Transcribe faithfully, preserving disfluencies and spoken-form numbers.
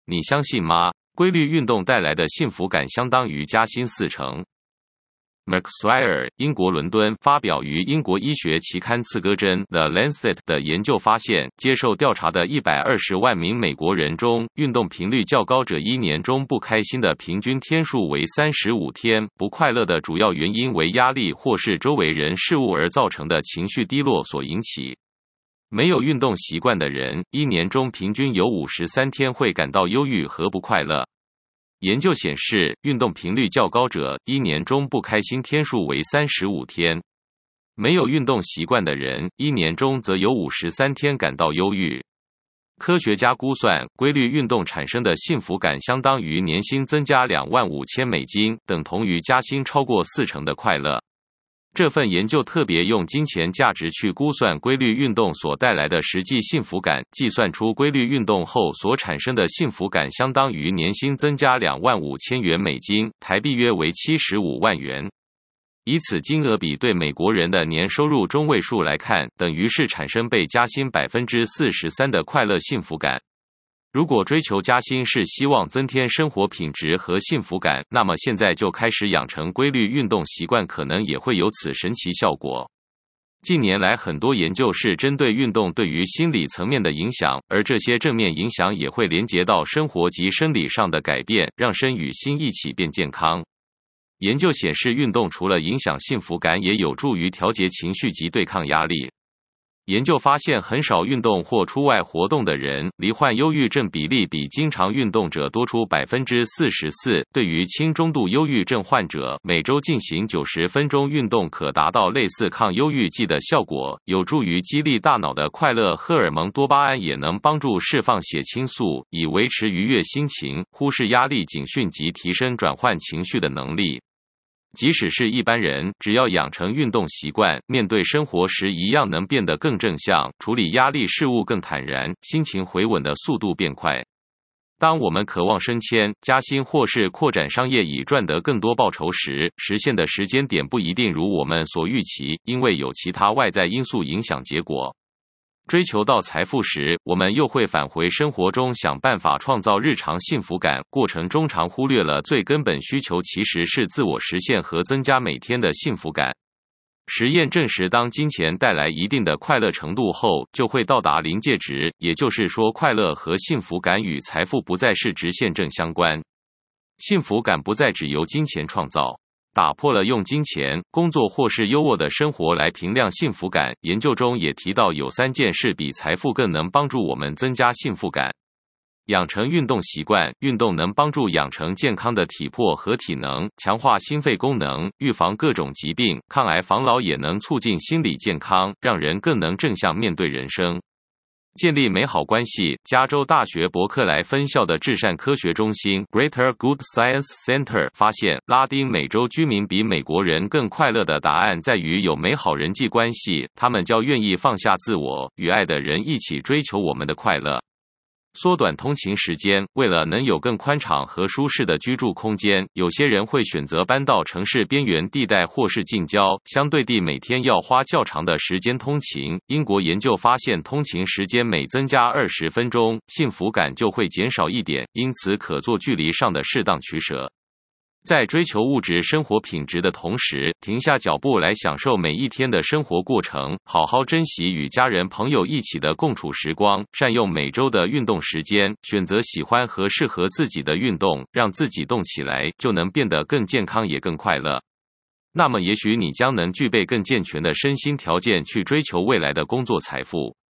你相信吗？规律运动带来的幸福感相当于加薪四成。McSwire， 英国伦敦发表于英国医学期刊次歌针 The Lancet 的研究发现，接受调查的一百二十万名美国人中，运动频率较高者一年中不开心的平均天数为三十五天，不快乐的主要原因为压力或是周围人事物而造成的情绪低落所引起。没有运动习惯的人，一年中平均有五十三天会感到忧郁和不快乐。研究显示，运动频率较高者一年中不开心天数为三十五天，没有运动习惯的人一年中则有五十三天感到忧郁。科学家估算，规律运动产生的幸福感相当于年薪增加两万五千美金，等同于加薪超过四成的快乐。这份研究特别用金钱价值去估算规律运动所带来的实际幸福感，计算出规律运动后所产生的幸福感相当于年薪增加两万五千元美金，台币约为七十五万元。以此金额比对美国人的年收入中位数来看，等于是产生被加薪 百分之四十三 的快乐幸福感。如果追求加薪是希望增添生活品质和幸福感，那么现在就开始养成规律运动习惯，可能也会有此神奇效果。近年来，很多研究是针对运动对于心理层面的影响，而这些正面影响也会连结到生活及生理上的改变，让身与心一起变健康。研究显示，运动除了影响幸福感，也有助于调节情绪及对抗压力。研究发现，很少运动或出外活动的人，罹患忧郁症比例比经常运动者多出 百分之四十四。对于轻中度忧郁症患者，每周进行九十分钟运动可达到类似抗忧郁剂的效果，有助于激励大脑的快乐荷尔蒙多巴胺，也能帮助释放血清素，以维持愉悦心情，忽视压力警讯及提升转换情绪的能力。即使是一般人，只要养成运动习惯，面对生活时一样能变得更正向，处理压力事物更坦然，心情回稳的速度变快。当我们渴望升迁、加薪或是扩展商业以赚得更多报酬时，实现的时间点不一定如我们所预期，因为有其他外在因素影响结果。追求到财富时，我们又会返回生活中想办法创造日常幸福感，过程中常忽略了最根本需求其实是自我实现和增加每天的幸福感。实验证实，当金钱带来一定的快乐程度后，就会到达临界值，也就是说，快乐和幸福感与财富不再是直线正相关。幸福感不再只由金钱创造。打破了用金钱、工作或是优渥的生活来评量幸福感。研究中也提到，有三件事比财富更能帮助我们增加幸福感。养成运动习惯，运动能帮助养成健康的体魄和体能，强化心肺功能，预防各种疾病，抗癌防老，也能促进心理健康，让人更能正向面对人生。建立美好关系。加州大学伯克莱分校的至善科学中心 Greater Good Science Center 发现，拉丁美洲居民比美国人更快乐的答案在于有美好人际关系，他们较愿意放下自我，与爱的人一起追求我们的快乐。缩短通勤时间。为了能有更宽敞和舒适的居住空间，有些人会选择搬到城市边缘地带或是近郊，相对地每天要花较长的时间通勤。英国研究发现，通勤时间每增加二十分钟，幸福感就会减少一点，因此可做距离上的适当取舍。在追求物质生活品质的同时，停下脚步来享受每一天的生活过程，好好珍惜与家人朋友一起的共处时光，善用每周的运动时间，选择喜欢和适合自己的运动，让自己动起来，就能变得更健康也更快乐。那么也许你将能具备更健全的身心条件去追求未来的工作财富。